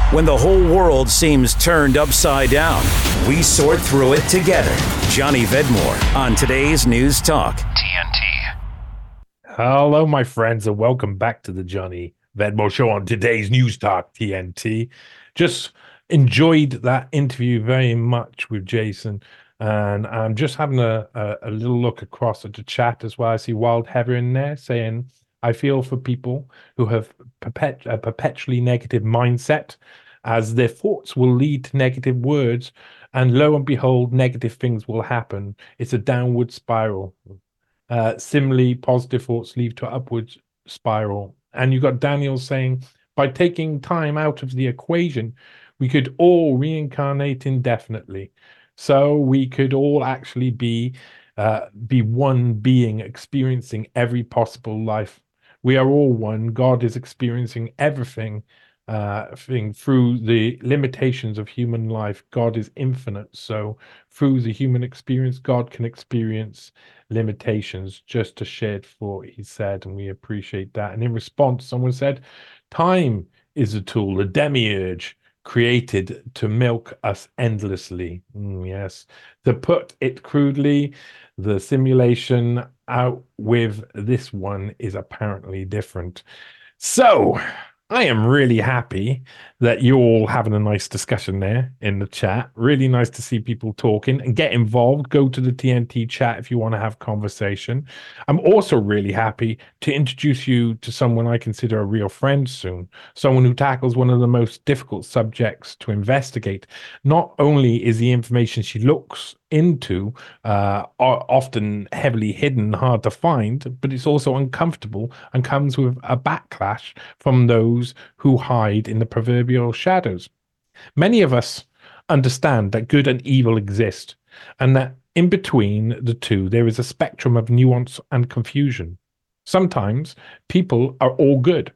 When the whole world seems turned upside down, we sort through it together. Johnny Vedmore on today's News Talk TNT. Hello, my friends, and welcome back to the Johnny Vedmore Show on today's News Talk TNT. Just enjoyed that interview very much with Jason, and I'm just having a little look across at the chat as well. I see Wild Heather in there saying, I feel for people who have a perpetually negative mindset, as their thoughts will lead to negative words, and lo and behold, negative things will happen. It's a downward spiral. Similarly, positive thoughts lead to upward spiral. And you've got Daniel saying, by taking time out of the equation, we could all reincarnate indefinitely. So we could all actually be one being experiencing every possible life. We are all one. God is experiencing everything through the limitations of human life. God is infinite. So through the human experience, God can experience limitations. Just a shared thought, he said, and we appreciate that. And in response, someone said, time is a tool, a demiurge created to milk us endlessly. Yes. To put it crudely, the simulation out with this one is apparently different. So I am really happy that you're all having a nice discussion there in the chat. Really nice to see people talking and get involved. Go to the TNT chat if you want to have conversation. I'm also really happy to introduce you to someone I consider a real friend soon. Someone who tackles one of the most difficult subjects to investigate. Not only is the information she looks into often heavily hidden, hard to find, but it's also uncomfortable and comes with a backlash from those who hide in the proverbial shadows. Many of us understand that good and evil exist, and that in between the two there is a spectrum of nuance and confusion. Sometimes people are all good,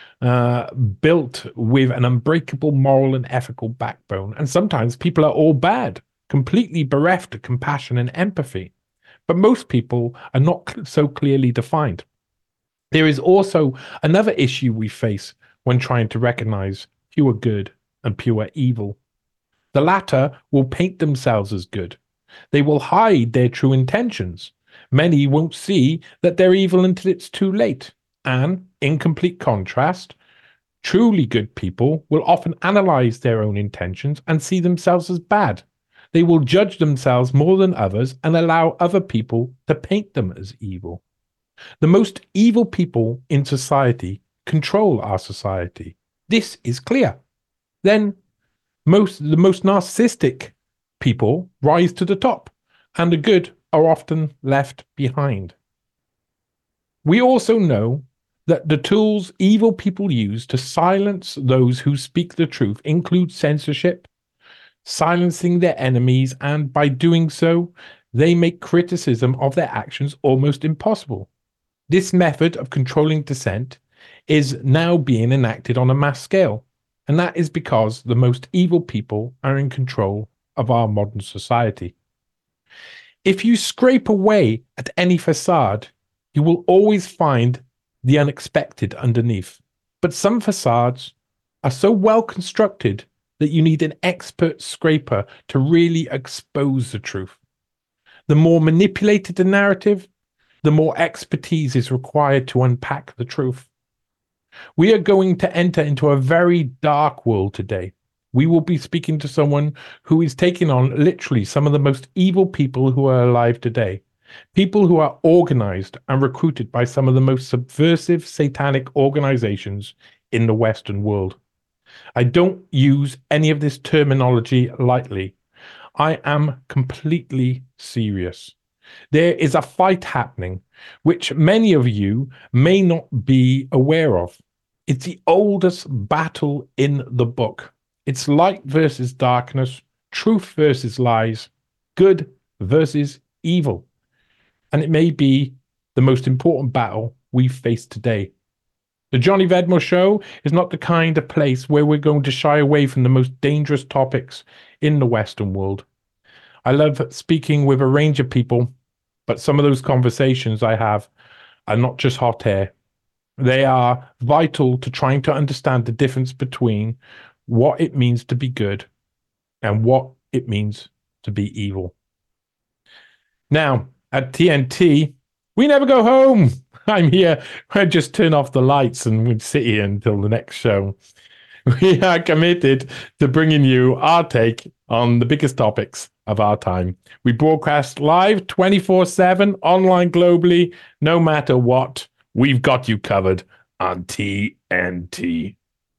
built with an unbreakable moral and ethical backbone, and sometimes people are all bad, completely bereft of compassion and empathy. But most people are not so clearly defined. There is also another issue we face when trying to recognize pure good and pure evil. The latter will paint themselves as good. They will hide their true intentions. Many won't see that they're evil until it's too late. And, in complete contrast, truly good people will often analyze their own intentions and see themselves as bad. They will judge themselves more than others and allow other people to paint them as evil. The most evil people in society control our society. This is clear. Then the most narcissistic people rise to the top, and the good are often left behind. We also know that the tools evil people use to silence those who speak the truth include censorship, silencing their enemies, and by doing so, they make criticism of their actions almost impossible. This method of controlling dissent is now being enacted on a mass scale, and that is because the most evil people are in control of our modern society. If you scrape away at any facade, you will always find the unexpected underneath. But some facades are so well constructed that you need an expert scraper to really expose the truth. The more manipulated the narrative, the more expertise is required to unpack the truth. We are going to enter into a very dark world today. We will be speaking to someone who is taking on literally some of the most evil people who are alive today. People who are organized and recruited by some of the most subversive satanic organizations in the Western world. I don't use any of this terminology lightly. I am completely serious. There is a fight happening, which many of you may not be aware of. It's the oldest battle in the book. It's light versus darkness, truth versus lies, good versus evil. And it may be the most important battle we face today. The Johnny Vedmore Show is not the kind of place where we're going to shy away from the most dangerous topics in the Western world. I love speaking with a range of people, but some of those conversations I have are not just hot air. They are vital to trying to understand the difference between what it means to be good and what it means to be evil. Now, at TNT, we never go home. I'm here. I just turn off the lights and we sit here until the next show. We are committed to bringing you our take on the biggest topics of our time. We broadcast live 24/7, online globally, no matter what. We've got you covered on TNT.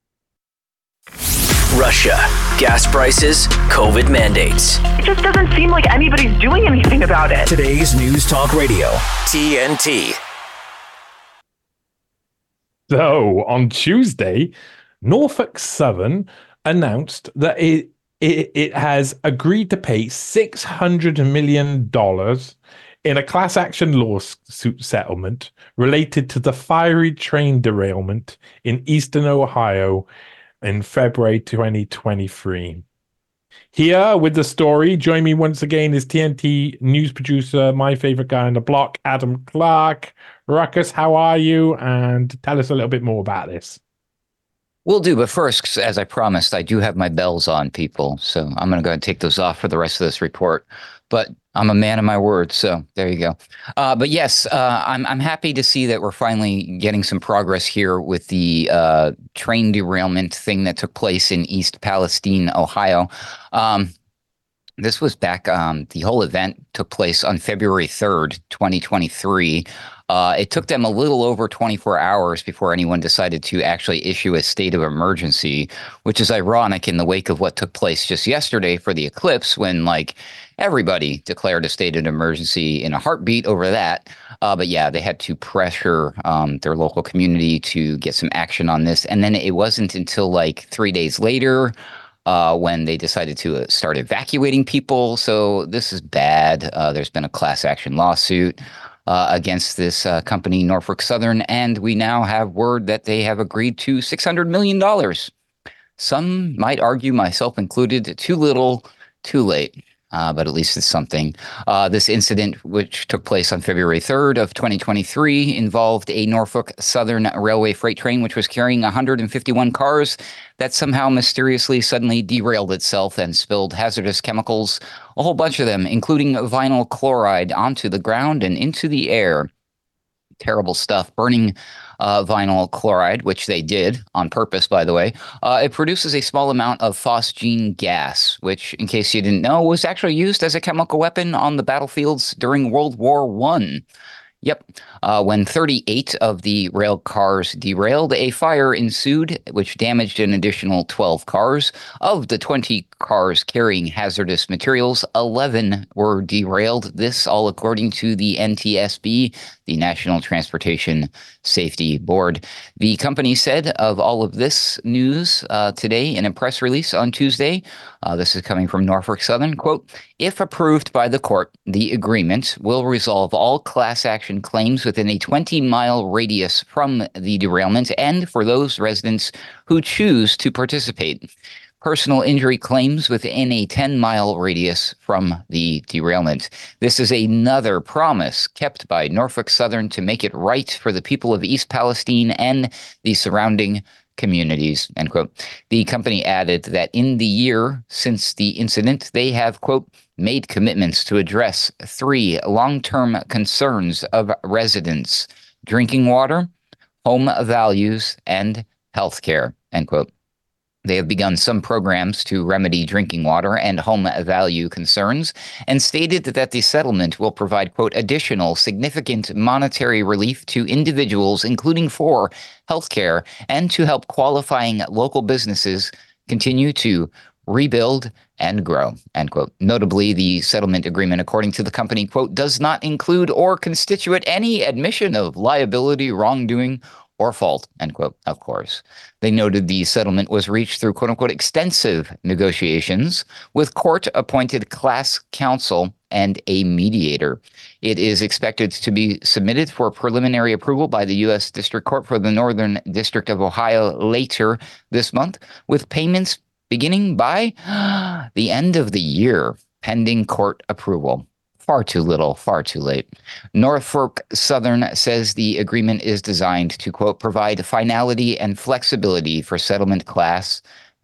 Russia, gas prices, COVID mandates. It just doesn't seem like anybody's doing anything about it. Today's News Talk Radio, TNT. So, on Tuesday, Norfolk Southern announced that it has agreed to pay $600 million in a class action lawsuit settlement related to the fiery train derailment in eastern Ohio in February 2023. Here with the story, join me once again is TNT news producer, my favorite guy on the block, Adam Clark. Ruckus, how are you? And tell us a little bit more about this. Will do, but first, as I promised, I do have my bells on, people. So I'm going to go ahead and take those off for the rest of this report. But I'm a man of my word, so there you go. But yes, I'm happy to see that we're finally getting some progress here with the train derailment thing that took place in East Palestine, Ohio. This was back, the whole event took place on February 3rd, 2023. It took them a little over 24 hours before anyone decided to actually issue a state of emergency, which is ironic in the wake of what took place just yesterday for the eclipse when, like, everybody declared a state of emergency in a heartbeat over that. But yeah, they had to pressure their local community to get some action on this. And then it wasn't until like 3 days later when they decided to start evacuating people. So this is bad. There's been a class action lawsuit against this company, Norfolk Southern, and we now have word that they have agreed to $600 million. Some might argue, myself included, too little, too late. But at least it's something. This incident, which took place on February 3rd of 2023, involved a Norfolk Southern Railway freight train, which was carrying 151 cars that somehow mysteriously suddenly derailed itself and spilled hazardous chemicals, a whole bunch of them, including vinyl chloride, onto the ground and into the air. Terrible stuff. Burning vinyl chloride, which they did on purpose, by the way. It produces a small amount of phosgene gas, which, in case you didn't know, was actually used as a chemical weapon on the battlefields during World War I. Yep. When 38 of the rail cars derailed, a fire ensued, which damaged an additional 12 cars. Of the 20 cars carrying hazardous materials, 11 were derailed. This all according to the NTSB, the National Transportation Safety Board. The company said of all of this news today in a press release on Tuesday, this is coming from Norfolk Southern, quote, "If approved by the court, the agreement will resolve all class action claims within a 20-mile radius from the derailment and for those residents who choose to participate. Personal injury claims within a 10-mile radius from the derailment. This is another promise kept by Norfolk Southern to make it right for the people of East Palestine and the surrounding communities," end quote. The company added that in the year since the incident, they have, quote, "made commitments to address 3 long-term concerns of residents: drinking water, home values, and healthcare," end quote. They have begun some programs to remedy drinking water and home value concerns and stated that the settlement will provide, quote, "additional significant monetary relief to individuals, including for healthcare, and to help qualifying local businesses continue to rebuild and grow," end quote. Notably, the settlement agreement, according to the company, quote, "does not include or constitute any admission of liability, wrongdoing, or fault," end quote, of course. They noted the settlement was reached through, quote unquote, "extensive negotiations with court-appointed class counsel and a mediator." It is expected to be submitted for preliminary approval by the U.S. District Court for the Northern District of Ohio later this month, with payments beginning by the end of the year, pending court approval. Far too little, far too late. Norfolk Southern says the agreement is designed to, quote, "provide finality and flexibility for settlement class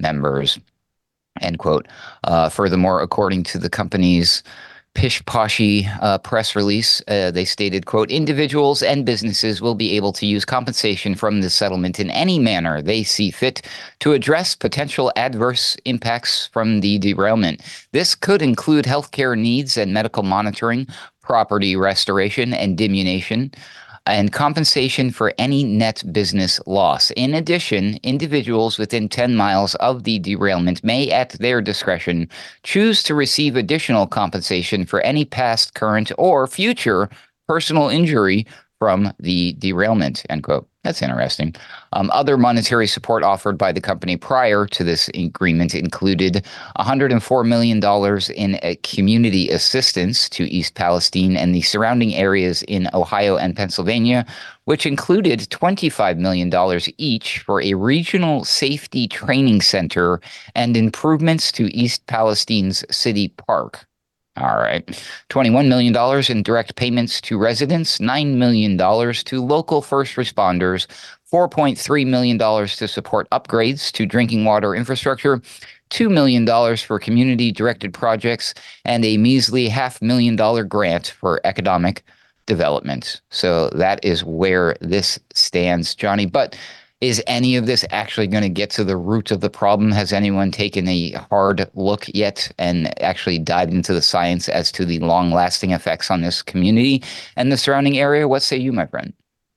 members, end quote. Furthermore, according to the company's pish-poshy press release, they stated, quote, individuals and businesses will be able to use compensation from the settlement in any manner they see fit to address potential adverse impacts from the derailment. This could include healthcare needs and medical monitoring, property restoration and diminution, and compensation for any net business loss. In addition, individuals within 10 miles of the derailment may, at their discretion, choose to receive additional compensation for any past, current, or future personal injury from the derailment, end quote. That's interesting. Other monetary support offered by the company prior to this agreement included $104 million in community assistance to East Palestine and the surrounding areas in Ohio and Pennsylvania, which included $25 million each for a regional safety training center and improvements to East Palestine's city park. All right. $21 million in direct payments to residents, $9 million to local first responders, $4.3 million to support upgrades to drinking water infrastructure, $2 million for community-directed projects, and a measly $500,000 grant for economic development. So that is where this stands, Johnny. But is any of this actually going to get to the root of the problem? Has anyone taken a hard look yet and actually dived into the science as to the long-lasting effects on this community and the surrounding area? What say you, my friend?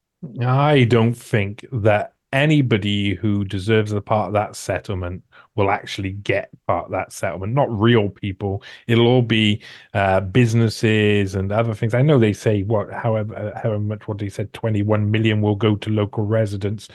I don't think that anybody who deserves a part of that settlement will actually get part of that settlement. Not real people. It'll all be businesses and other things. I know they say however much, what they said, 21 million will go to local residents.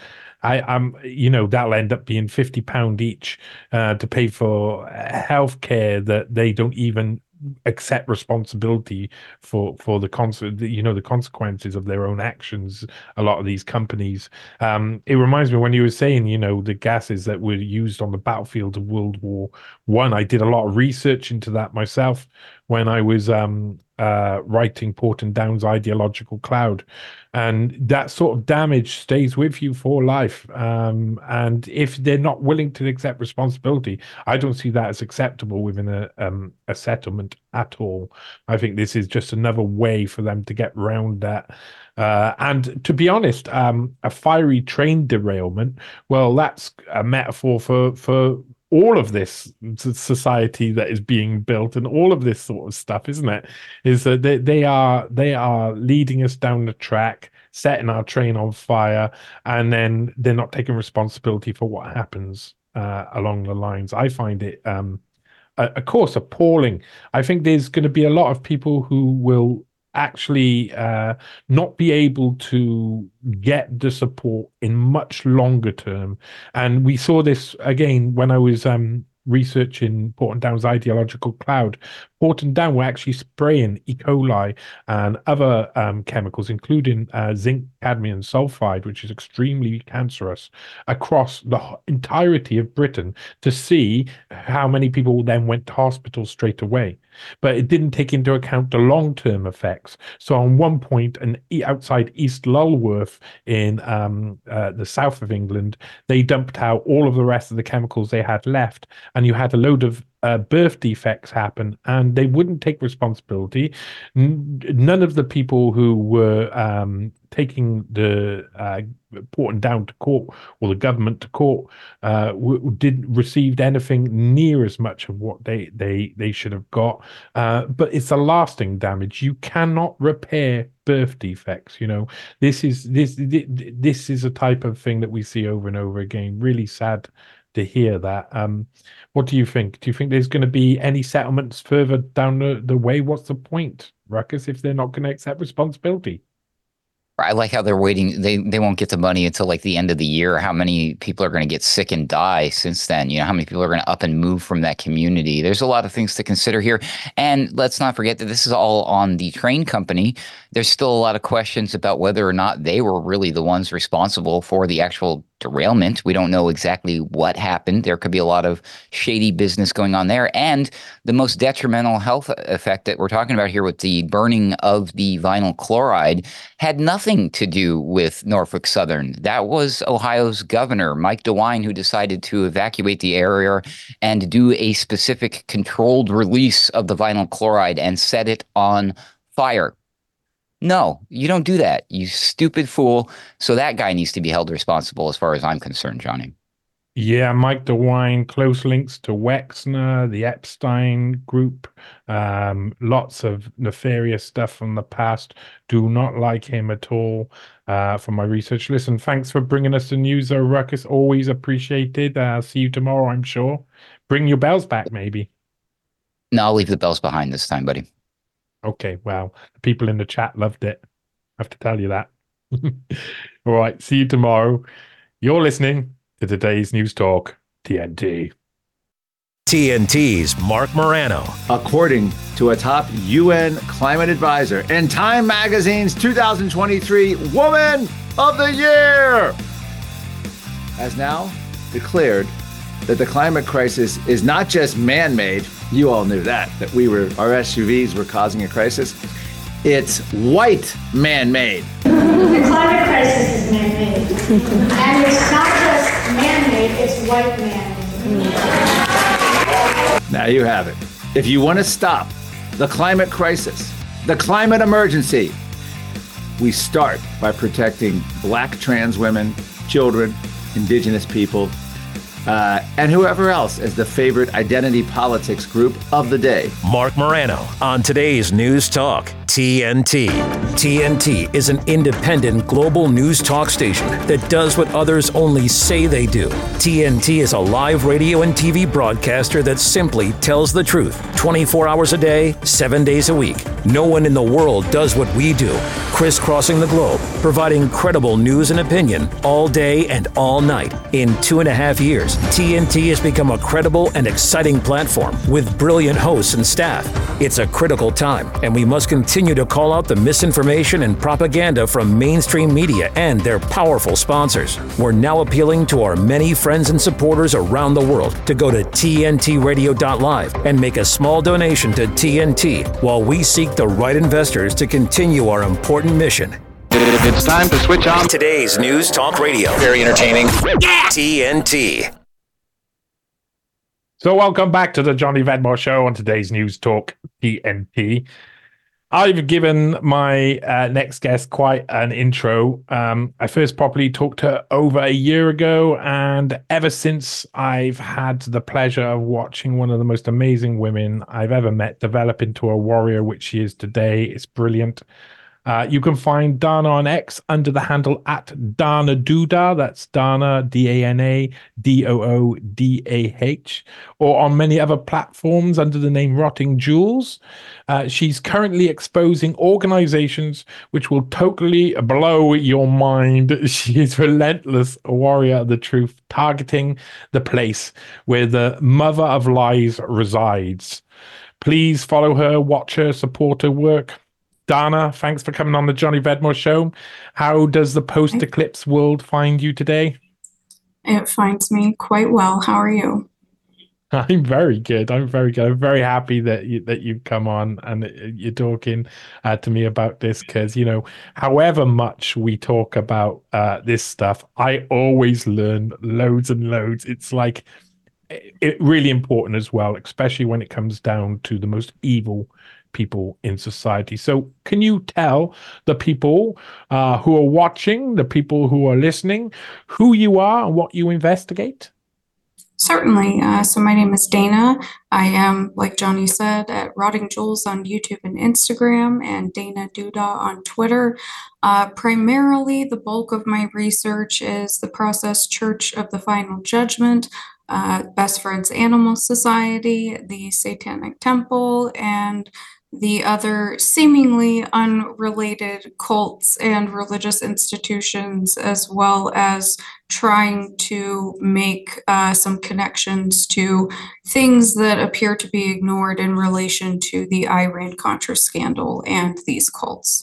That'll end up being £50 each to pay for healthcare that they don't even accept responsibility for the consequences of their own actions. A lot of these companies. It reminds me when you were saying, the gases that were used on the battlefield of World War I. I did a lot of research into that myself when I was writing Porton Down's Ideological Cloud. And that sort of damage stays with you for life. And if they're not willing to accept responsibility, I don't see that as acceptable within a settlement at all. I think this is just another way for them to get around that. And to be honest, a fiery train derailment, well, that's a metaphor for all of this society that is being built and all of this sort of stuff, isn't it? Is that they are leading us down the track, setting our train on fire, and then they're not taking responsibility for what happens along the lines. I find it, of course, appalling. I think there's going to be a lot of people who will actually not be able to get the support in much longer term. And we saw this again when I was researching Porton Down's Ideological Cloud. Porton Down were actually spraying E. coli and other chemicals, including zinc cadmium sulfide, which is extremely cancerous, across the entirety of Britain to see how many people then went to hospital straight away. But it didn't take into account the long-term effects. So on one point, outside East Lulworth in the south of England, they dumped out all of the rest of the chemicals they had left, and you had a load of birth defects happen, and they wouldn't take responsibility. None of the people who were taking the Porton Down to court, or the government to court, didn't received anything near as much of what they should have got. But it's a lasting damage. You cannot repair birth defects. This is a type of thing that we see over and over again. Really sad to hear that. What do you think? Do you think there's going to be any settlements further down the way? What's the point, Ruckus, if they're not going to accept responsibility? I like how they're waiting. They won't get the money until like the end of the year. How many people are going to get sick and die since then? How many people are going to up and move from that community? There's a lot of things to consider here. And let's not forget that this is all on the train company. There's still a lot of questions about whether or not they were really the ones responsible for the actual derailment. We don't know exactly what happened. There could be a lot of shady business going on there. And the most detrimental health effect that we're talking about here with the burning of the vinyl chloride had nothing nothing to do with Norfolk Southern. That was Ohio's governor, Mike DeWine, who decided to evacuate the area and do a specific controlled release of the vinyl chloride and set it on fire. No, you don't do that, you stupid fool. So that guy needs to be held responsible as far as I'm concerned, Johnny. Yeah, Mike DeWine, close links to Wexner, the Epstein group, lots of nefarious stuff from the past. Do not like him at all from my research. Listen, thanks for bringing us the news, Ruckus. Always appreciated. See you tomorrow, I'm sure. Bring your bells back, maybe. No, I'll leave the bells behind this time, buddy. Okay, well, the people in the chat loved it. I have to tell you that. All right, see you tomorrow. You're listening to today's News Talk, TNT. TNT's Mark Morano. According to a top UN climate advisor and Time Magazine's 2023 Woman of the Year has now declared that the climate crisis is not just man-made. You all knew that our SUVs were causing a crisis. It's white man-made. The climate crisis is man-made. And it's not just man-made, it's white man-made. Now you have it. If you want to stop the climate crisis, the climate emergency, we start by protecting Black trans women, children, Indigenous people, and whoever else is the favorite identity politics group of the day. Mark Morano on today's News Talk, TNT. TNT is an independent global news talk station that does what others only say they do. TNT is a live radio and TV broadcaster that simply tells the truth 24 hours a day, 7 days a week. No one in the world does what we do, crisscrossing the globe, providing credible news and opinion all day and all night. In 2.5 years, TNT has become a credible and exciting platform with brilliant hosts and staff. It's a critical time, and we must continue to call out the misinformation and propaganda from mainstream media and their powerful sponsors. We're now appealing to our many friends and supporters around the world to go to tntradio.live and make a small donation to TNT while we seek the right investors to continue our important mission. It's time to switch on Today's News Talk Radio. Very entertaining. TNT. So welcome back to the Johnny Vedmore Show on today's News Talk, TNT. I've given my next guest quite an intro. I first properly talked to her over a year ago, and ever since I've had the pleasure of watching one of the most amazing women I've ever met develop into a warrior, which she is today. It's brilliant. You can find Dana on X under the handle @Dana Doodah. That's Dana, Dana Doodah, or on many other platforms under the name Rotting Jewels. She's currently exposing organizations which will totally blow your mind. She is relentless warrior of the truth, targeting the place where the mother of lies resides. Please follow her, watch her, support her work. Dana, thanks for coming on the Johnny Vedmore Show. How does the post-eclipse world find you today? It finds me quite well. How are you? I'm very good. I'm very good. I'm very happy that you've come on and you're talking to me about this because, you know, however much we talk about this stuff, I always learn loads and loads. It's like it really important as well, especially when it comes down to the most evil people in society. So can you tell the people who are watching, the people who are listening, who you are and what you investigate? Certainly. So my name is Dana. I am, like Johnny said, at Rotting Jewels on YouTube and Instagram, and Dana Doodah on Twitter. Primarily, the bulk of my research is the Process Church of the Final Judgment, Best Friends Animal Society, the Satanic Temple, and the other seemingly unrelated cults and religious institutions, as well as trying to make some connections to things that appear to be ignored in relation to the Iran-Contra scandal and these cults.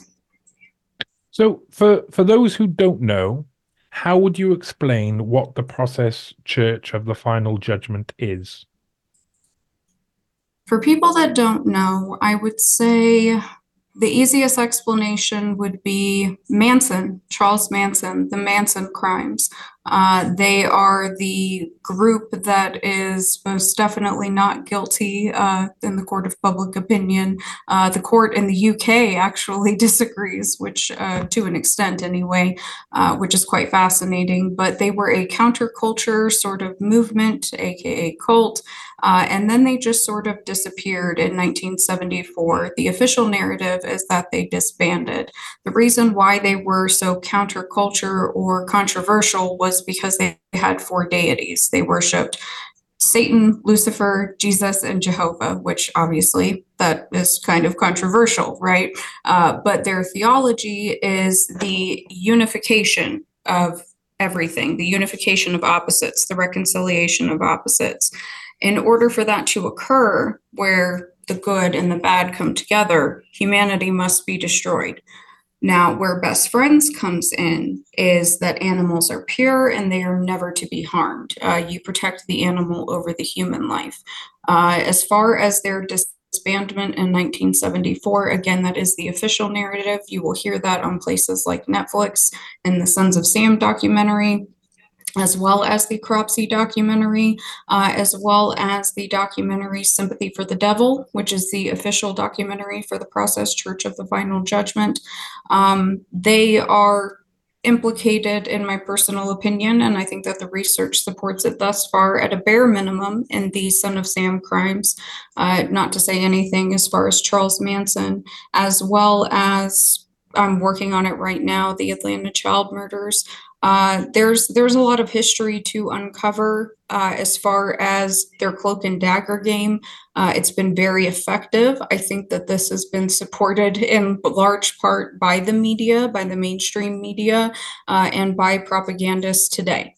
So for those who don't know, how would you explain what the Process Church of the Final Judgment is? For people that don't know, I would say The easiest explanation would be Manson, Charles Manson, the Manson crimes. They are the group that is most definitely not guilty in the court of public opinion. The court in the UK actually disagrees, which to an extent anyway, which is quite fascinating. But they were a counterculture sort of movement, aka cult. And then they just sort of disappeared in 1974. The official narrative is that they disbanded. The reason why they were so counterculture or controversial was because they had 4 deities. They worshipped Satan, Lucifer, Jesus, and Jehovah, which obviously that is kind of controversial, right? But their theology is the unification of everything, the unification of opposites, the reconciliation of opposites. In order for that to occur, where the good and the bad come together, humanity must be destroyed. Now, where Best Friends comes in is that animals are pure and they are never to be harmed. You protect the animal over the human life. As far as their disbandment in 1974, again, that is the official narrative. You will hear that on places like Netflix and the Sons of Sam documentary, as well as the Cropsey documentary, as well as the documentary Sympathy for the Devil, which is the official documentary for the Process Church of the Final Judgment. They are implicated, in my personal opinion, and I think that the research supports it thus far, at a bare minimum in the Son of Sam crimes, not to say anything as far as Charles Manson, as well as I'm working on it right now, the Atlanta child murders. There's a lot of history to uncover as far as their cloak and dagger game. It's been very effective. I think that this has been supported in large part by the media, by the mainstream media, and by propagandists today.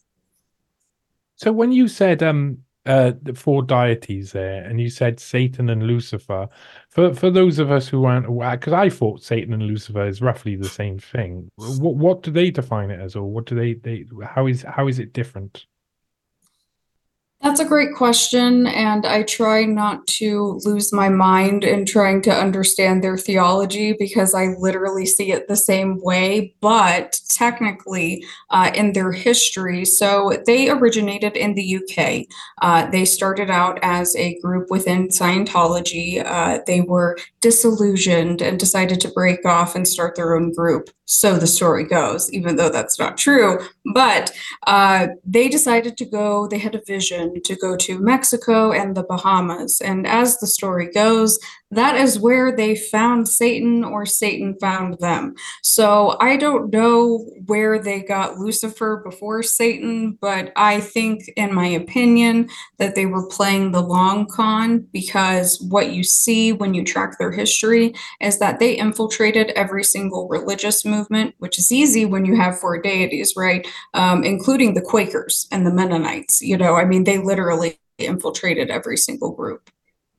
So when you said the 4 deities there, and you said Satan and Lucifer, for those of us who aren't aware, because I thought Satan and Lucifer is roughly the same thing. What do they define it as, or what do they how is it different? That's a great question, and I try not to lose my mind in trying to understand their theology because I literally see it the same way, but technically in their history. So they originated in the UK. They started out as a group within Scientology. They were disillusioned and decided to break off and start their own group. So the story goes, even though that's not true. But they decided to go, they had a vision to go to Mexico and the Bahamas. And as the story goes, that is where they found Satan, or Satan found them. So I don't know where they got Lucifer before Satan, but I think, in my opinion, that they were playing the long con, because what you see when you track their history is that they infiltrated every single religious movement, which is easy when you have 4 deities, right? Including the Quakers and the Mennonites. I mean, they literally infiltrated every single group.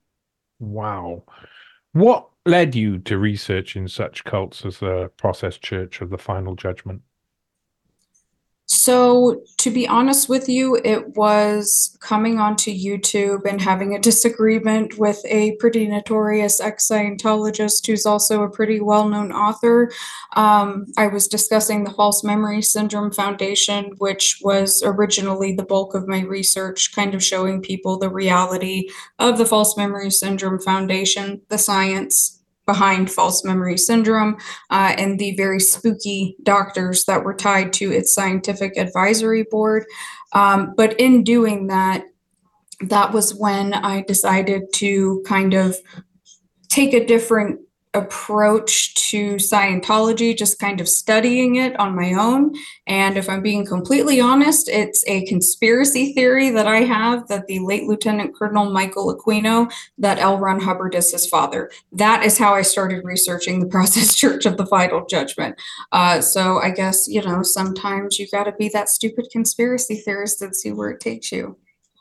Wow. What led you to researching such cults as the Process Church of the Final Judgment? So, to be honest with you, it was coming onto YouTube and having a disagreement with a pretty notorious ex-Scientologist who's also a pretty well-known author. I was discussing the False Memory Syndrome Foundation, which was originally the bulk of my research, kind of showing people the reality of the False Memory Syndrome Foundation, the science behind false memory syndrome, and the very spooky doctors that were tied to its scientific advisory board. But in doing that, that was when I decided to kind of take a different approach to Scientology, just kind of studying it on my own. And if I'm being completely honest, it's a conspiracy theory that I have that the late Lieutenant Colonel Michael Aquino, that L. Ron Hubbard is his father. That is how I started researching the Process Church of the Final Judgment. So I guess, sometimes you got to be that stupid conspiracy theorist and see where it takes you.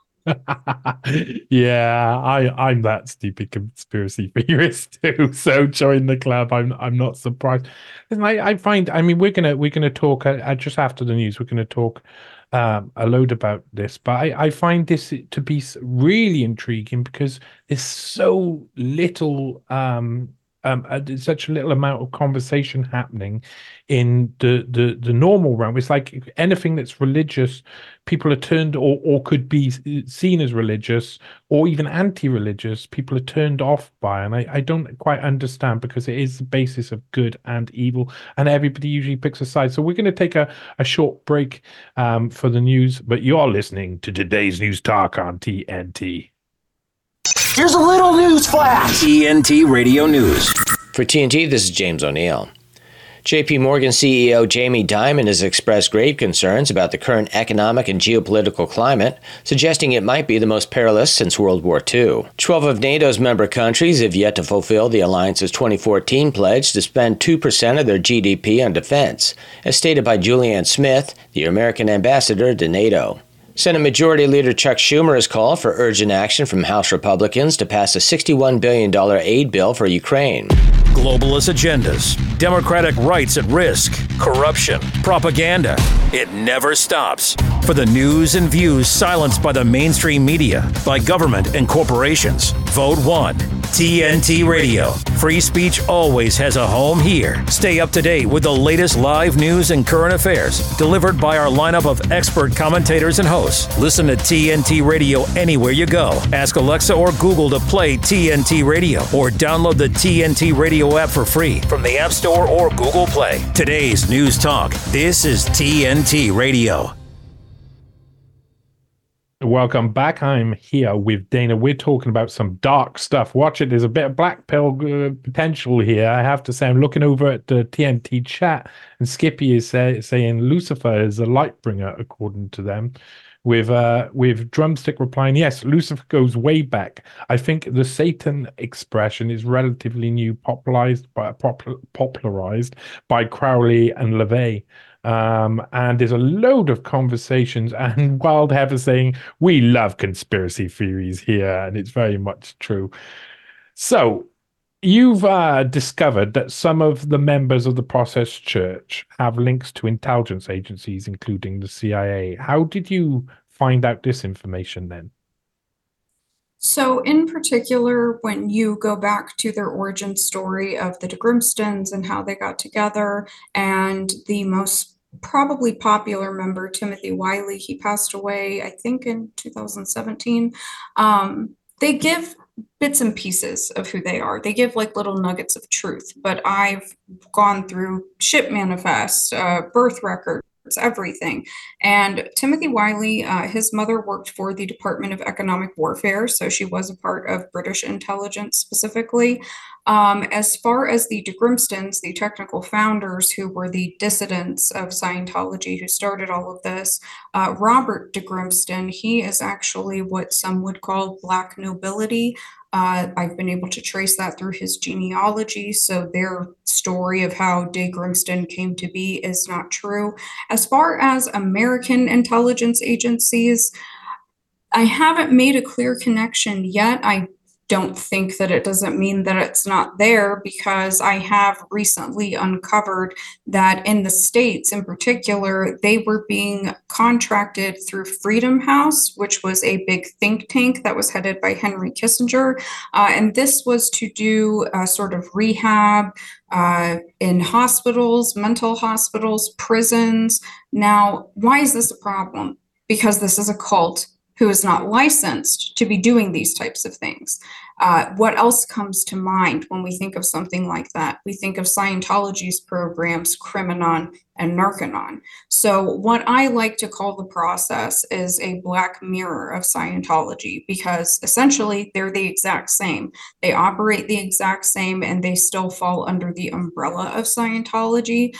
Yeah, I'm that stupid conspiracy theorist too. So join the club. I'm not surprised. Listen, I find, we're gonna talk just after the news. We're gonna talk a load about this, but I find this to be really intriguing because there's so little such a little amount of conversation happening in the normal realm. It's like anything that's religious, people are turned or could be seen as religious or even anti-religious, people are turned off by. And I don't quite understand, because it is the basis of good and evil, and everybody usually picks a side. So we're going to take a short break for the news, but you're listening to today's News Talk on TNT. Here's a little news flash. TNT Radio News. For TNT, this is James O'Neill. JP Morgan CEO Jamie Dimon has expressed grave concerns about the current economic and geopolitical climate, suggesting it might be the most perilous since World War II. 12 of NATO's member countries have yet to fulfill the alliance's 2014 pledge to spend 2% of their GDP on defense, as stated by Julianne Smith, the American ambassador to NATO. Senate Majority Leader Chuck Schumer has called for urgent action from House Republicans to pass a $61 billion aid bill for Ukraine. Globalist agendas, democratic rights at risk, corruption, propaganda. It never stops. For the news and views silenced by the mainstream media, by government and corporations, vote 1. TNT Radio. Free speech always has a home here. Stay up to date with the latest live news and current affairs, delivered by our lineup of expert commentators and hosts. Listen to TNT Radio anywhere you go. Ask Alexa or Google to play TNT Radio, or download the TNT Radio app for free from the App Store or Google Play. Today's News Talk. This is TNT Radio. Welcome back. I'm here with Dana. We're talking about some dark stuff. Watch it. There's a bit of black pill potential here. I have to say, I'm looking over at the TNT chat, and Skippy is saying Lucifer is a light bringer, according to them. With Drumstick replying, yes, Lucifer goes way back. I think the Satan expression is relatively new, popularized by Crowley and LaVey. And there's a load of conversations, and Wild Heather saying, we love conspiracy theories here, and it's very much true. So you've discovered that some of the members of the Process Church have links to intelligence agencies, including the CIA. How did you find out this information then? So in particular, when you go back to their origin story of the DeGrimstons and how they got together, and the most probably popular member, Timothy Wiley, he passed away, I think, in 2017. They give bits and pieces of who they are. They give like little nuggets of truth, but I've gone through ship manifests, birth records, everything. And Timothy Wiley, his mother worked for the Department of Economic Warfare, so she was a part of British intelligence specifically. As far as the DeGrimstons, the technical founders who were the dissidents of Scientology who started all of this, Robert DeGrimston, he is actually what some would call Black nobility. I've been able to trace that through his genealogy, so their story of how De Grimston came to be is not true. As far as American intelligence agencies, I haven't made a clear connection yet. I don't think that it doesn't mean that it's not there, because I have recently uncovered that in the States in particular, they were being contracted through Freedom House, which was a big think tank that was headed by Henry Kissinger. And this was to do sort of rehab in hospitals, mental hospitals, prisons. Now, why is this a problem? Because this is a cult who is not licensed to be doing these types of things. What else comes to mind when we think of something like that? We think of Scientology's programs, Criminon and Narcanon. So what I like to call the process is a black mirror of Scientology, because essentially they're the exact same. They operate the exact same, and they still fall under the umbrella of Scientology.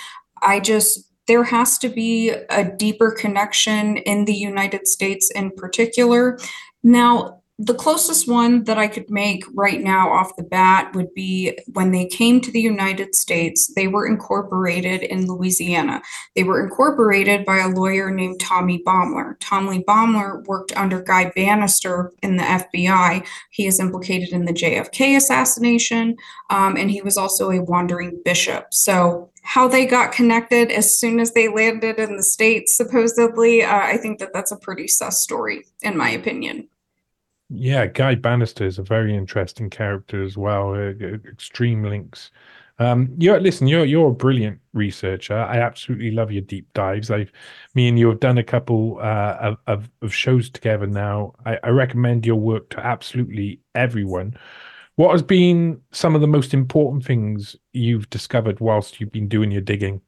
There has to be a deeper connection in the United States in particular. Now, the closest one that I could make right now off the bat would be when they came to the United States, they were incorporated in Louisiana. They were incorporated by a lawyer named Tommy Baumler. Tommy Baumler worked under Guy Bannister in the FBI. He is implicated in the JFK assassination, and he was also a wandering bishop. So how they got connected as soon as they landed in the States, supposedly, I think that that's a pretty sus story, in my opinion. Yeah, Guy Bannister is a very interesting character as well. Extreme links. You're a brilliant researcher. I absolutely love your deep dives. Me and you have done a couple of shows together now. I recommend your work to absolutely everyone. What has been some of the most important things you've discovered whilst you've been doing your digging?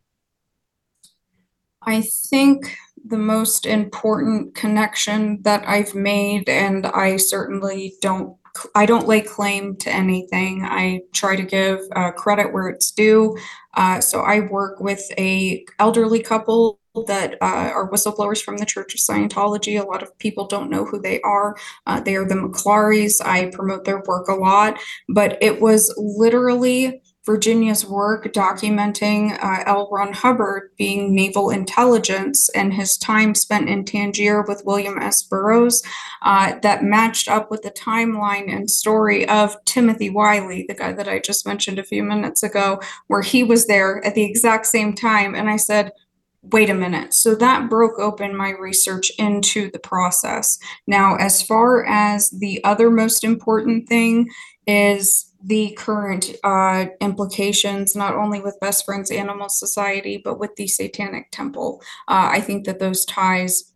I think the most important connection that I've made, and I don't lay claim to anything. I try to give credit where it's due. So I work with a elderly couple that are whistleblowers from the Church of Scientology. A lot of people don't know who they are. They are the McClarys. I promote their work a lot, but it was literally Virginia's work documenting L. Ron Hubbard being naval intelligence and his time spent in Tangier with William S. Burroughs that matched up with the timeline and story of Timothy Wiley, the guy that I just mentioned a few minutes ago, where he was there at the exact same time. And I said, wait a minute. So that broke open my research into the process. Now, as far as the other most important thing is the current implications, not only with Best Friends Animal Society, but with the Satanic Temple. I think that those ties,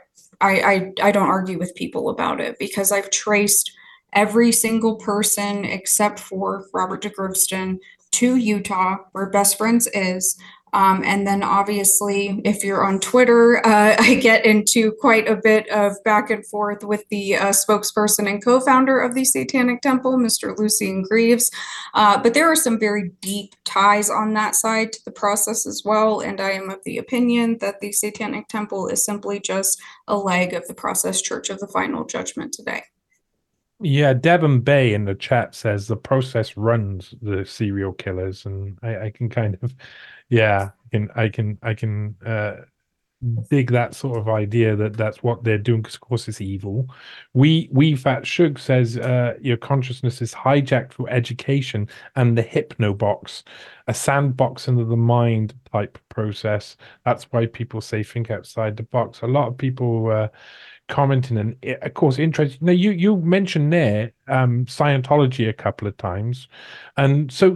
I don't argue with people about it because I've traced every single person except for Robert DeGrivston to Utah, where Best Friends is. And then obviously, if you're on Twitter, I get into quite a bit of back and forth with the spokesperson and co-founder of the Satanic Temple, Mr. Lucien Greaves. But there are some very deep ties on that side to the process as well. And I am of the opinion that the Satanic Temple is simply just a leg of the process Church of the Final Judgment today. Yeah, Devon Bay in the chat says the process runs the serial killers, and I can kind of, yeah, I can dig that sort of idea that that's what they're doing because of course it's evil. We Fat Shug says your consciousness is hijacked for education and the hypnobox, a sandbox into the mind type process. That's why people say think outside the box. A lot of people commenting and of course interesting. Now you mentioned there Scientology a couple of times, and so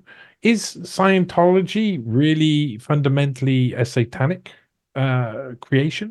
is Scientology really fundamentally a satanic creation?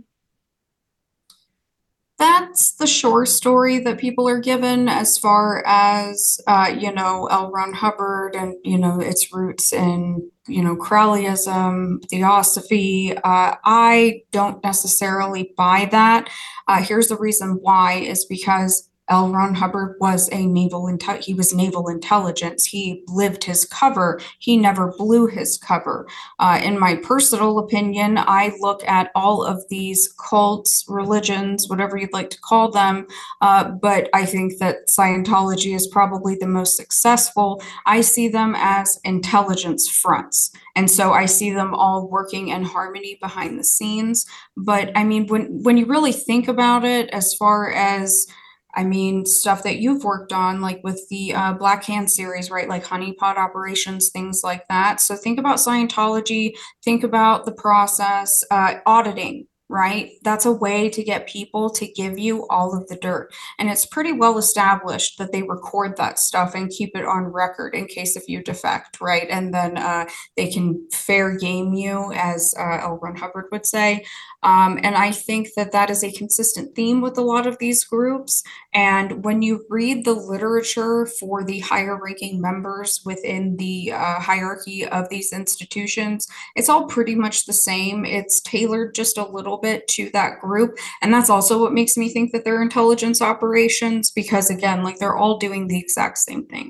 That's the short story that people are given as far as, L. Ron Hubbard and, its roots in, Crowleyism, Theosophy. I don't necessarily buy that. Here's the reason why is because L. Ron Hubbard was naval intelligence. He lived his cover. He never blew his cover. In my personal opinion, I look at all of these cults, religions, whatever you'd like to call them, but I think that Scientology is probably the most successful. I see them as intelligence fronts. And so I see them all working in harmony behind the scenes. But I mean, when you really think about it, as far as stuff that you've worked on, like with the Black Hand series, right? Like honeypot operations, things like that. So think about Scientology, think about the process, auditing, right? That's a way to get people to give you all of the dirt. And it's pretty well established that they record that stuff and keep it on record in case if you defect, right? And then they can fair game you, as L. Ron Hubbard would say. And I think that that is a consistent theme with a lot of these groups. And when you read the literature for the higher ranking members within the hierarchy of these institutions, it's all pretty much the same. It's tailored just a little bit to that group. And that's also what makes me think that they're intelligence operations, because again, like they're all doing the exact same thing.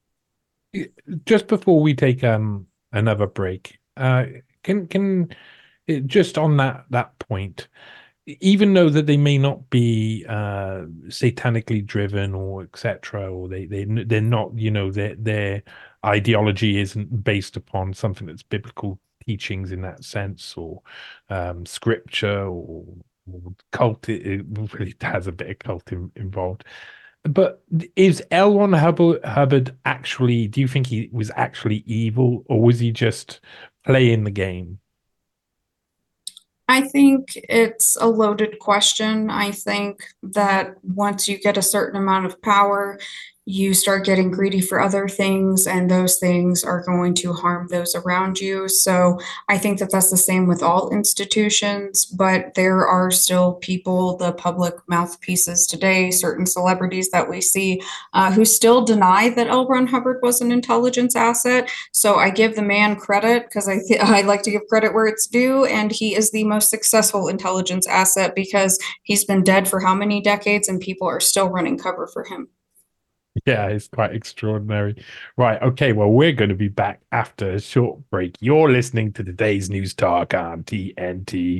Just before we take another break, can just on that point, even though that they may not be satanically driven or etc., or they're not, their ideology isn't based upon something that's biblical teachings in that sense, or scripture or cult. It really has a bit of cult involved. But is L. Ron Hubbard actually, do you think he was actually evil, or was he just playing the game? I think it's a loaded question. I think that once you get a certain amount of power, you start getting greedy for other things, and those things are going to harm those around you. So I think that that's the same with all institutions, but there are still people, the public mouthpieces today, certain celebrities that we see who still deny that L. Ron Hubbard was an intelligence asset. So I give the man credit because I like to give credit where it's due, and he is the most successful intelligence asset because he's been dead for how many decades, and people are still running cover for him. Yeah, it's quite extraordinary. Right. Okay. Well, we're going to be back after a short break. You're listening to today's News Talk on TNT.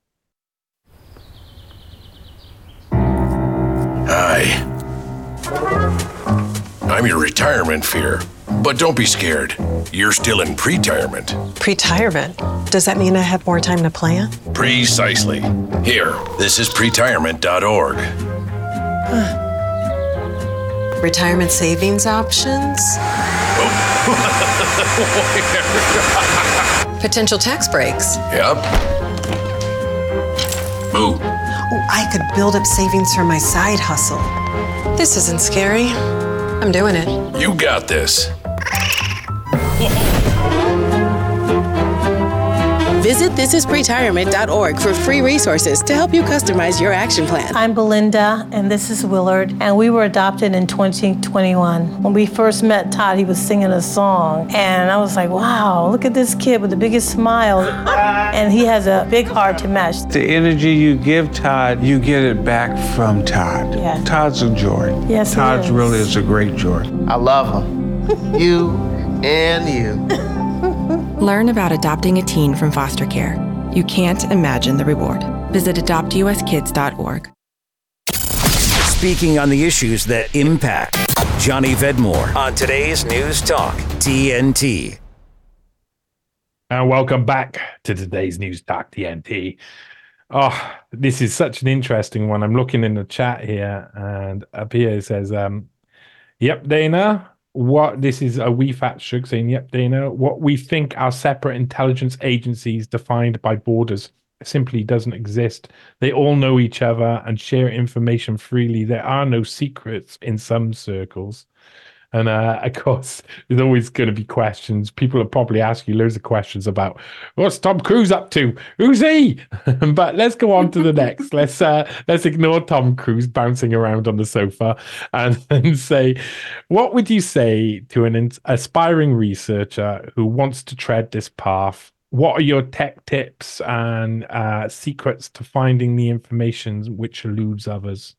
Hi. I'm your retirement fear. But don't be scared. You're still in pre-retirement. Pre-retirement? Does that mean I have more time to plan? Precisely. Here, this is pretirement.org. Retirement savings options? Potential tax breaks? Yep. Boo. Oh, I could build up savings for my side hustle. This isn't scary. I'm doing it. You got this. Visit thisispretirement.org for free resources to help you customize your action plan. I'm Belinda, and this is Willard, and we were adopted in 2021. When we first met Todd, he was singing a song, and I was like, wow, look at this kid with the biggest smile, and he has a big heart to match. The energy you give Todd, you get it back from Todd. Yeah. Todd's a joy. Yes, Todd really is a great joy. I love him. You and you. Learn about adopting a teen from foster care. You can't imagine the reward. Visit adoptuskids.org. Speaking on the issues that impact Johnny Vedmore on today's News Talk TNT. And welcome back to today's News Talk TNT. Oh, this is such an interesting one. I'm looking in the chat here, and up here it says, yep, Dana. This is a We Fat Shug saying, yep, Dana, what we think are separate intelligence agencies defined by borders simply doesn't exist. They all know each other and share information freely. There are no secrets in some circles. And of course, there's always going to be questions. People will probably ask you loads of questions about what's Tom Cruise up to? Who's he? But let's go on to the next. Let's ignore Tom Cruise bouncing around on the sofa and say, what would you say to an aspiring researcher who wants to tread this path? What are your tech tips and secrets to finding the information which eludes others?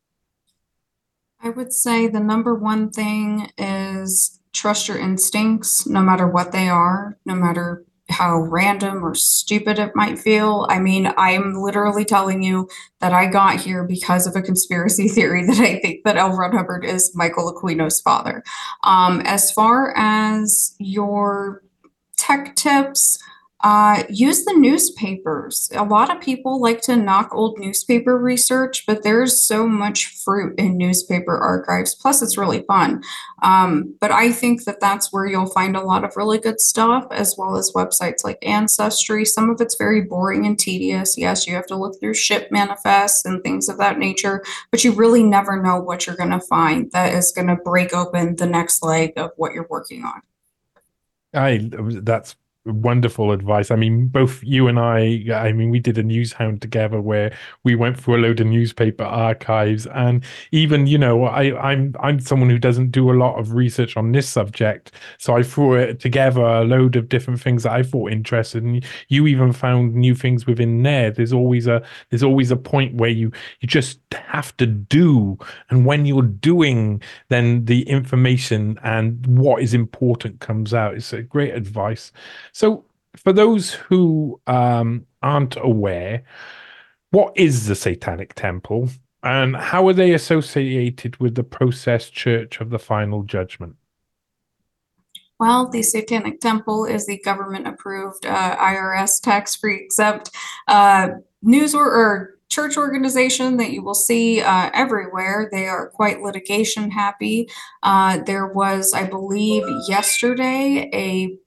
I would say the number one thing is trust your instincts, no matter what they are, no matter how random or stupid it might feel. I mean, I'm literally telling you that I got here because of a conspiracy theory that I think that L. Ron Hubbard is Michael Aquino's father. As far as your tech tips, use the newspapers. A lot of people like to knock old newspaper research, but there's so much fruit in newspaper archives. Plus, it's really fun. But I think that that's where you'll find a lot of really good stuff, as well as websites like Ancestry. Some of it's very boring and tedious. Yes, you have to look through ship manifests and things of that nature, but you really never know what you're going to find that is going to break open the next leg of what you're working on. That's wonderful advice. I mean, both you and I mean, we did a news hound together where we went through a load of newspaper archives, and even, you know, I'm someone who doesn't do a lot of research on this subject, so I threw it together, a load of different things that I thought interested, and you even found new things within there. There's always a point where you just have to do, and when you're doing, then the information and what is important comes out. It's a great advice. So for those who aren't aware, what is the Satanic Temple and how are they associated with the Process Church of the Final Judgment? Well, the Satanic Temple is the government-approved IRS tax-free exempt news or church organization that you will see everywhere. They are quite litigation happy. There was, I believe, yesterday a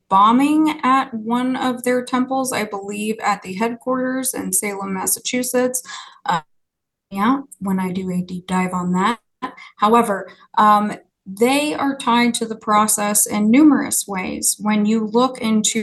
bombing at one of their temples, I believe at the headquarters in Salem, Massachusetts. Yeah, when I do a deep dive on that. However, they are tied to the process in numerous ways. When you look into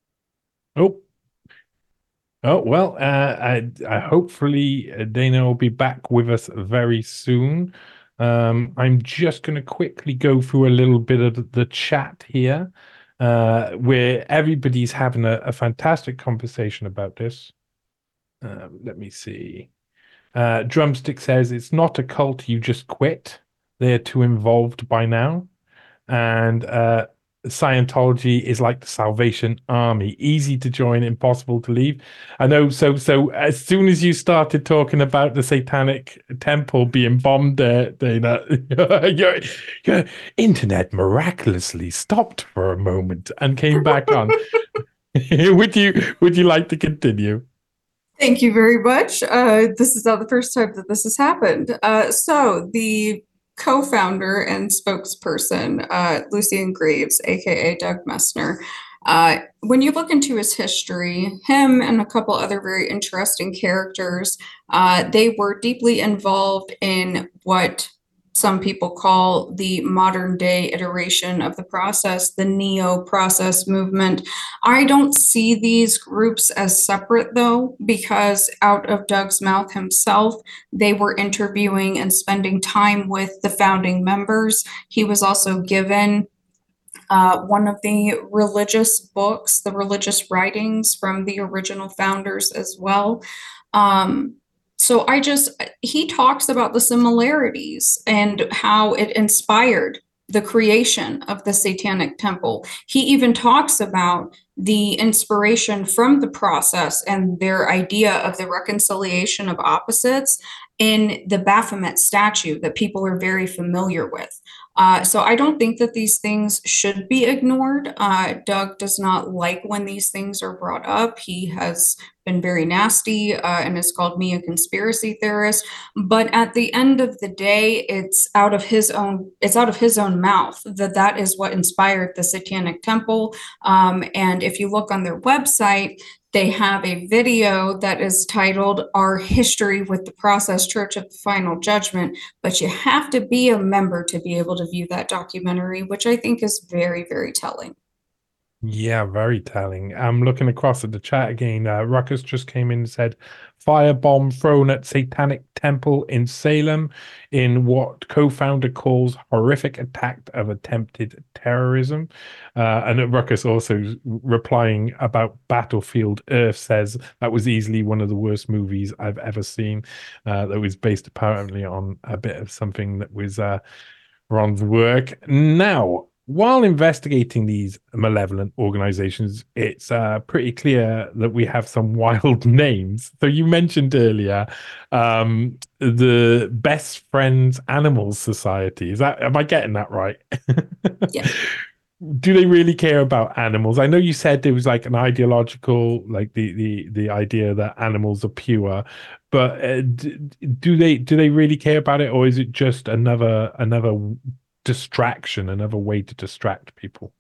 well, I hopefully Dana will be back with us very soon. I'm just going to quickly go through a little bit of the chat here, where everybody's having a fantastic conversation about this. Let me see. Drumstick says it's not a cult, you just quit. They're too involved by now. And Scientology is like the Salvation Army, easy to join, impossible to leave. I know. So as soon as you started talking about the Satanic Temple being bombed, Dana, your internet miraculously stopped for a moment and came back on. Would you like to continue? Thank you very much. This is not the first time that this has happened. So the co-founder and spokesperson, Lucien Greaves, aka Doug Messner, when you look into his history, him and a couple other very interesting characters, they were deeply involved in what some people call the modern day iteration of the process, the neo-process movement. I don't see these groups as separate though, because out of Doug's mouth himself, they were interviewing and spending time with the founding members. He was also given one of the religious books, the religious writings from the original founders as well. So he talks about the similarities and how it inspired the creation of the Satanic Temple. He even talks about the inspiration from the process and their idea of the reconciliation of opposites in the Baphomet statue that people are very familiar with. So I don't think that these things should be ignored. Doug does not like when these things are brought up. He has been very nasty and has called me a conspiracy theorist. But at the end of the day, it's out of his own mouth that is what inspired the Satanic Temple. And if you look on their website, they have a video that is titled Our History with the Process Church of the Final Judgment, but you have to be a member to be able to view that documentary, which I think is very, very telling. Yeah, very telling. I'm looking across at the chat again. Ruckus just came in and said, firebomb thrown at Satanic Temple in Salem in what co-founder calls horrific attack of attempted terrorism. And Ruckus also replying about Battlefield Earth says that was easily one of the worst movies I've ever seen. That was based apparently on a bit of something that was Ron's work. Now, while investigating these malevolent organizations, it's pretty clear that we have some wild names. So you mentioned earlier the Best Friends Animals Society. Am I getting that right? Yeah. Do they really care about animals? I know you said there was like an ideological, like the idea that animals are pure, but do they really care about it, or is it just another distraction, another way to distract people?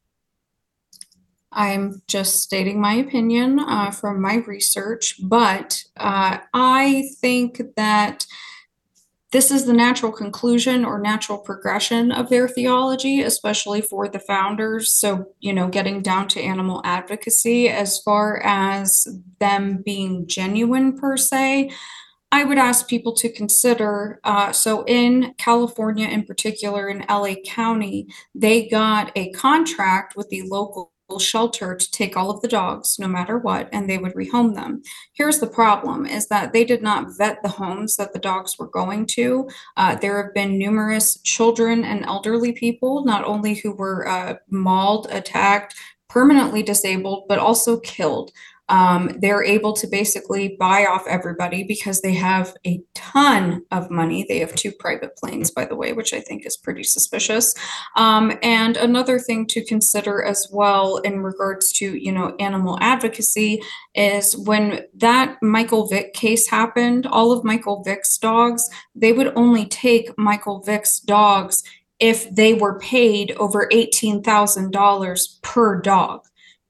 I'm just stating my opinion from my research, but I think that this is the natural conclusion or natural progression of their theology, especially for the founders. So, getting down to animal advocacy, as far as them being genuine per se, I would ask people to consider, so in California in particular, in LA County, they got a contract with the local shelter to take all of the dogs, no matter what, and they would rehome them. Here's the problem, is that they did not vet the homes that the dogs were going to. There have been numerous children and elderly people, not only who were mauled, attacked, permanently disabled, but also killed. They're able to basically buy off everybody because they have a ton of money. They have 2 private planes, by the way, which I think is pretty suspicious. And another thing to consider as well in regards to, animal advocacy is when that Michael Vick case happened, all of Michael Vick's dogs, they would only take Michael Vick's dogs if they were paid over $18,000 per dog.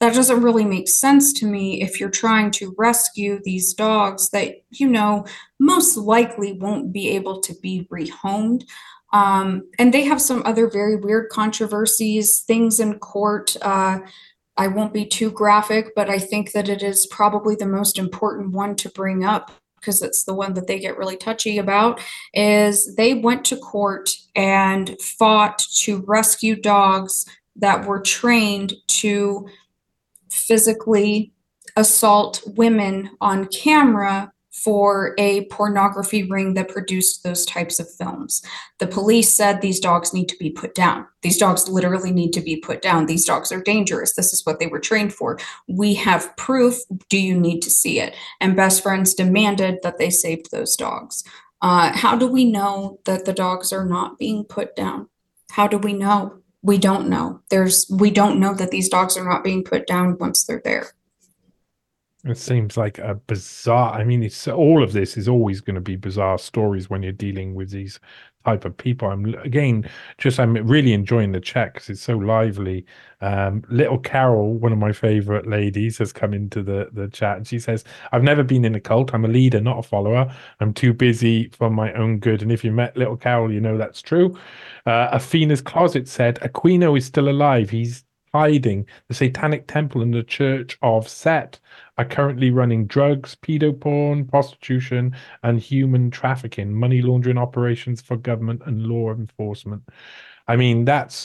that doesn't really make sense to me if you're trying to rescue these dogs that, most likely won't be able to be rehomed. And they have some other very weird controversies, things in court. I won't be too graphic, but I think that it is probably the most important one to bring up, because it's the one that they get really touchy about, is they went to court and fought to rescue dogs that were trained to physically assault women on camera for a pornography ring that produced those types of films. The police said these dogs need to be put down. These dogs literally need to be put down. These dogs are dangerous. This is what they were trained for. We have proof. Do you need to see it? And Best Friends demanded that they saved those dogs. How do we know that the dogs are not being put down? How do we know? We don't know. We don't know that these dogs are not being put down once they're there. It seems like a bizarre, it's all of this is always going to be bizarre stories when you're dealing with these type of people. I'm really enjoying the chat because it's so lively. Little Carol, one of my favorite ladies, has come into the chat, and she says, I've never been in a cult. I'm a leader, not a follower. I'm too busy for my own good. And if you met Little Carol, you know that's true. Athena's Closet said, Aquino is still alive. He's hiding. The Satanic Temple and the Church of Set are currently running drugs, pedo porn, prostitution, and human trafficking, money laundering operations for government and law enforcement. That's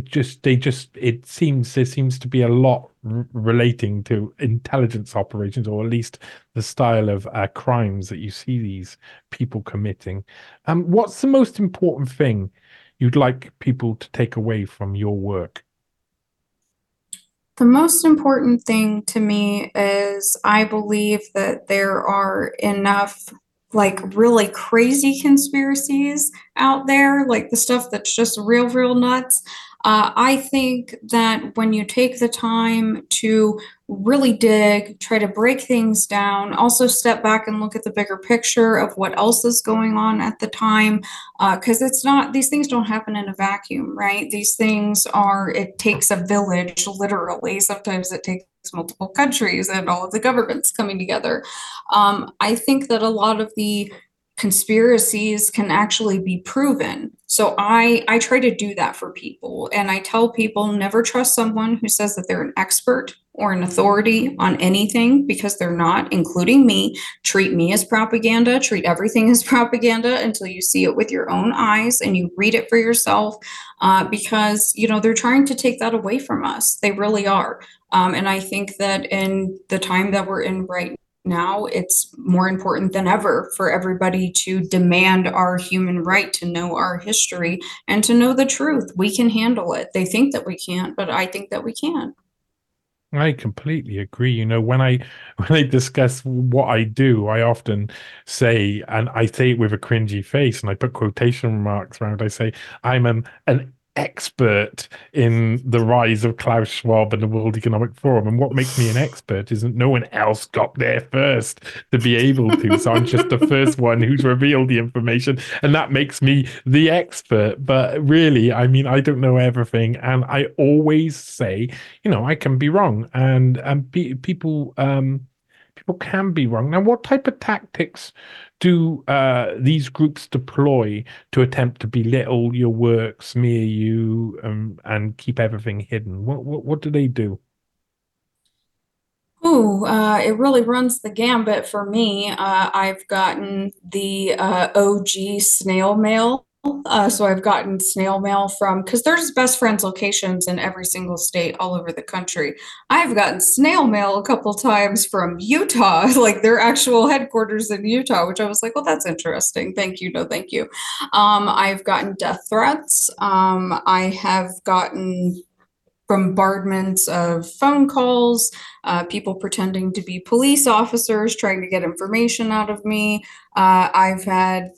it seems there seems to be a lot relating to intelligence operations, or at least the style of crimes that you see these people committing. What's the most important thing you'd like people to take away from your work? The most important thing to me is I believe that there are enough really crazy conspiracies out there, like the stuff that's just real nuts. I think that when you take the time to really dig, try to break things down, also step back and look at the bigger picture of what else is going on at the time, because these things don't happen in a vacuum, right? These things it takes a village, literally. Sometimes it takes multiple countries and all of the governments coming together. I think that a lot of the conspiracies can actually be proven. So I try to do that for people. And I tell people, never trust someone who says that they're an expert or an authority on anything, because they're not, including me. Treat me as propaganda, treat everything as propaganda until you see it with your own eyes and you read it for yourself, because, they're trying to take that away from us. They really are. And I think that in the time that we're in right now, it's more important than ever for everybody to demand our human right to know our history and to know the truth. We can handle it. They think that we can't, but I think that we can. I completely agree. When I discuss what I do, I often say, and I say it with a cringy face, and I put quotation marks around. I say I'm an expert in the rise of Klaus Schwab and the World Economic Forum. And what makes me an expert is that no one else got there first to be able to. So I'm just the first one who's revealed the information, and that makes me the expert. But really, I don't know everything. And I always say, I can be wrong. And people can be wrong. Now, what type of tactics do these groups deploy to attempt to belittle your work, smear you, and keep everything hidden? What do they do? It really runs the gambit for me. I've gotten the OG snail mail. So I've gotten snail mail because there's Best Friends locations in every single state all over the country. I've gotten snail mail a couple times from Utah, like their actual headquarters in Utah, which I was like, well, that's interesting. Thank you. No, thank you. I've gotten death threats. I have gotten bombardments of phone calls, people pretending to be police officers, trying to get information out of me. I've had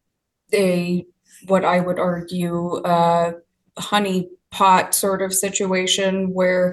what I would argue, honey pot sort of situation where,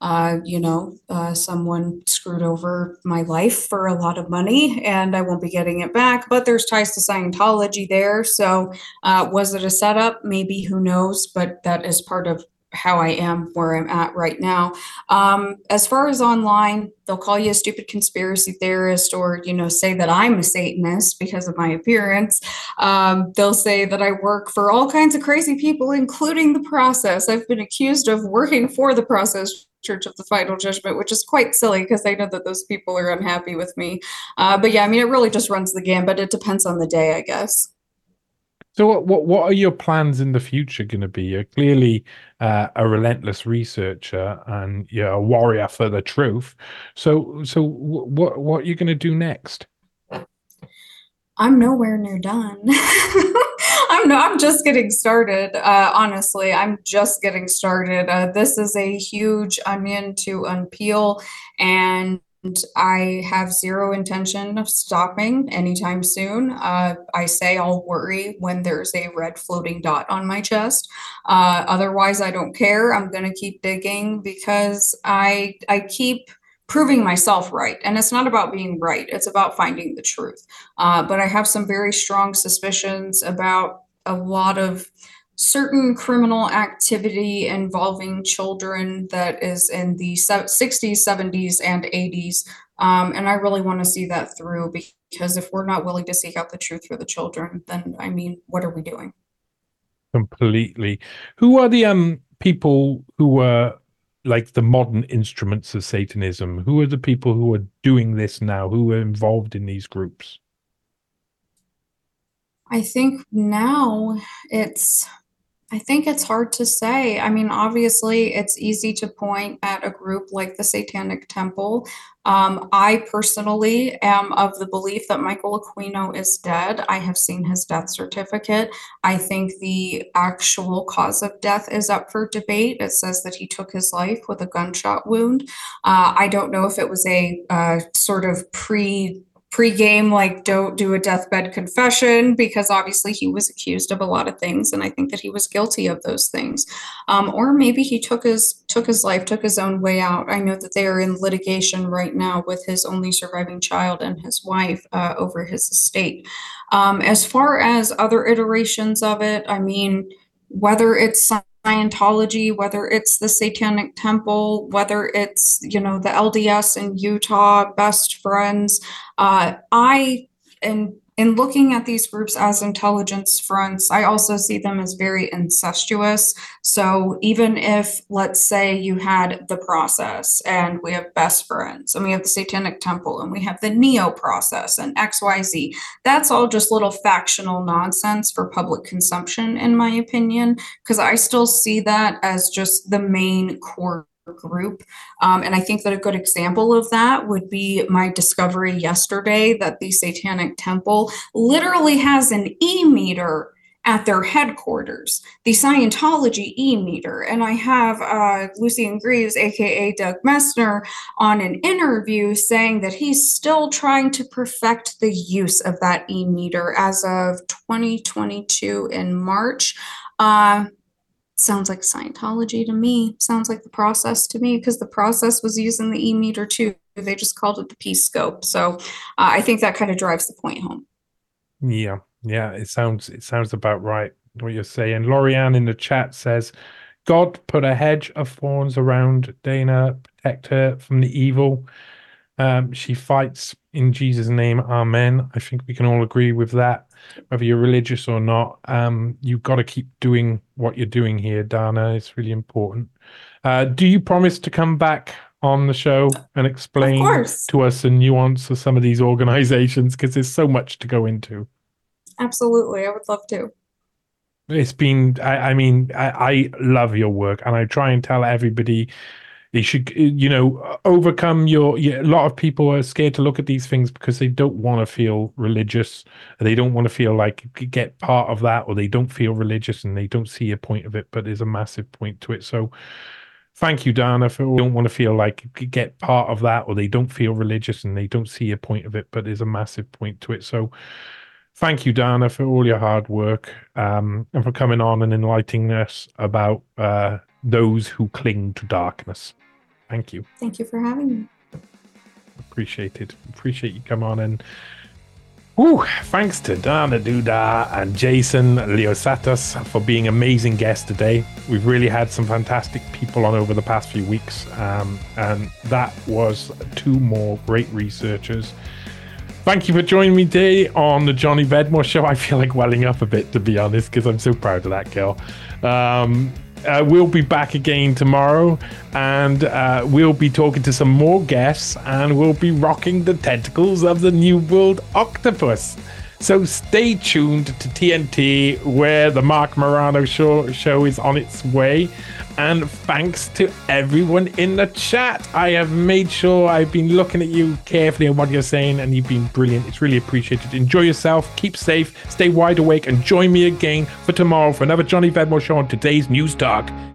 someone screwed over my life for a lot of money and I won't be getting it back, but there's ties to Scientology there. So was it a setup? Maybe, who knows? But that is part of how I am where I'm at right now. As far as online, they'll call you a stupid conspiracy theorist, or, say that I'm a Satanist because of my appearance. They'll say that I work for all kinds of crazy people, including the Process. I've been accused of working for the Process Church of the Final Judgment, which is quite silly because I know that those people are unhappy with me. But yeah, I mean, it really just runs the gambit. It depends on the day, I guess. So what are your plans in the future going to be? You're clearly a relentless researcher and you're a warrior for the truth. So what are you going to do next? I'm nowhere near done. I'm just getting started. Honestly, I'm just getting started. This is a huge onion to unpeel, and I have zero intention of stopping anytime soon. I say I'll worry when there's a red floating dot on my chest. Otherwise, I don't care. I'm going to keep digging because I keep proving myself right. And it's not about being right. It's about finding the truth. But I have some very strong suspicions about a lot of certain criminal activity involving children that is in the 60s, 70s, and 80s. And I really want to see that through, because if we're not willing to seek out the truth for the children, then, I mean, what are we doing? Completely. Who are the people who are like the modern instruments of Satanism? Who are the people who are doing this now, who are involved in these groups? I think now it's hard to say. I mean, obviously, it's easy to point at a group like the Satanic Temple. I personally am of the belief that Michael Aquino is dead. I have seen his death certificate. I think the actual cause of death is up for debate. It says that he took his life with a gunshot wound. I don't know if it was a sort of pre-game, like, don't do a deathbed confession, because obviously he was accused of a lot of things, and I think that he was guilty of those things. Or maybe he took his life, took his own way out. I know that they are in litigation right now with his only surviving child and his wife over his estate. As far as other iterations of it, I mean, whether it's Scientology, whether it's the Satanic Temple, whether it's, the LDS in Utah, Best Friends, in looking at these groups as intelligence fronts, I also see them as very incestuous. So even if, let's say, you had the Process, and we have Best Friends, and we have the Satanic Temple, and we have the Neo Process and XYZ, that's all just little factional nonsense for public consumption, in my opinion, because I still see that as just the main core group. And I think that a good example of that would be my discovery yesterday that the Satanic Temple literally has an e-meter at their headquarters, the Scientology e-meter. And I have Lucian Greaves, aka Doug Messner, on an interview saying that he's still trying to perfect the use of that e-meter as of 2022 in March. Sounds like Scientology to me. Sounds like the Process to me, because the Process was using the e-meter too. They just called it the Peace Scope. So I think that kind of drives the point home. Yeah, it sounds about right what you're saying. Lorianne in the chat says, God put a hedge of thorns around Dana, protect her from the evil. She fights in Jesus' name, amen. I think we can all agree with that, whether you're religious or not. You've got to keep doing what you're doing here, Dana. It's really important. Do you promise to come back on the show and explain to us the nuance of some of these organizations? Because there's so much to go into. Absolutely. I would love to. It's been, I love your work, and I try and tell everybody they should, overcome a lot of people are scared to look at these things because they don't want to feel religious. They don't want to feel like get part of that, or they don't feel religious and they don't see a point of it, but there's a massive point to it. So thank you, Dana, for don't want to feel like get part of that, or they don't feel religious and they don't see a point of it, but there's a massive point to it. So thank you, Dana, for all your hard work and for coming on and enlightening us about those who cling to darkness. Thank you. Thank you for having me. Appreciate it. Appreciate you come on. And Thanks to Dana Duda and Jason Leosatos for being amazing guests today. We've really had some fantastic people on over the past few weeks, and that was 2 more great researchers. Thank you for joining me today on the Johnny Vedmore Show. I feel like welling up a bit, to be honest, because I'm so proud of that girl. We'll be back again tomorrow, and we'll be talking to some more guests, and we'll be rocking the tentacles of the New World Octopus. So stay tuned to TNT, where the Mark Morano show is on its way. And thanks to everyone in the chat. I have made sure I've been looking at you carefully and what you're saying, and you've been brilliant. It's really appreciated. Enjoy yourself, keep safe, stay wide awake, and join me again for tomorrow for another Johnny Vedmore Show on today's News Talk